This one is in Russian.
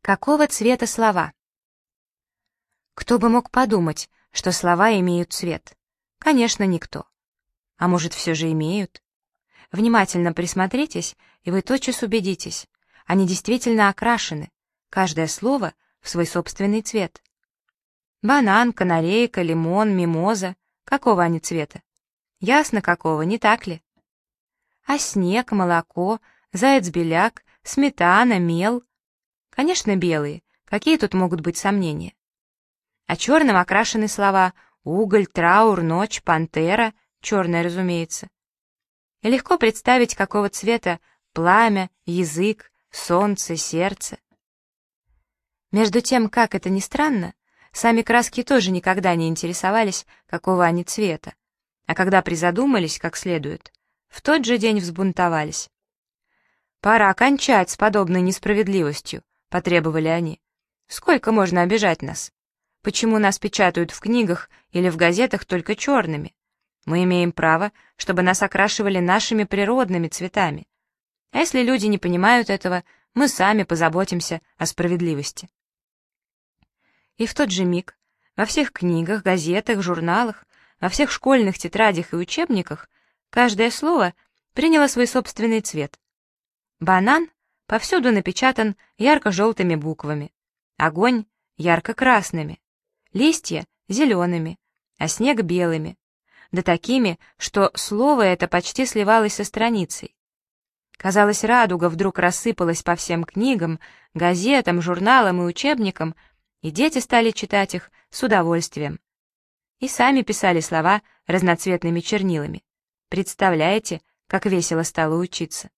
Какого цвета слова? Кто бы мог подумать, что слова имеют цвет? Конечно, никто. А может, все же имеют? Внимательно присмотритесь, и вы тотчас убедитесь. Они действительно окрашены, каждое слово в свой собственный цвет. Банан, канарейка, лимон, мимоза. Какого они цвета? Ясно какого, не так ли? А снег, молоко, заяц-беляк, сметана, мел? Конечно, белые. Какие тут могут быть сомнения? А черным окрашены слова уголь, траур, ночь, пантера, черная, разумеется. И легко представить, какого цвета пламя, язык, солнце, сердце. Между тем, как это ни странно, сами краски тоже никогда не интересовались, какого они цвета, а когда призадумались как следует, в тот же день взбунтовались. «Пора кончать с подобной несправедливостью», — потребовали они. «Сколько можно обижать нас? Почему нас печатают в книгах или в газетах только черными? Мы имеем право, чтобы нас окрашивали нашими природными цветами. А если люди не понимают этого, мы сами позаботимся о справедливости». И в тот же миг во всех книгах, газетах, журналах, во всех школьных тетрадях и учебниках каждое слово приняло свой собственный цвет. Банан повсюду напечатан ярко-желтыми буквами, огонь — ярко-красными, листья — зелеными, а снег — белыми, да такими, что слово это почти сливалось со страницей. Казалось, радуга вдруг рассыпалась по всем книгам, газетам, журналам и учебникам, и дети стали читать их с удовольствием. И сами писали слова разноцветными чернилами. Представляете, как весело стало учиться?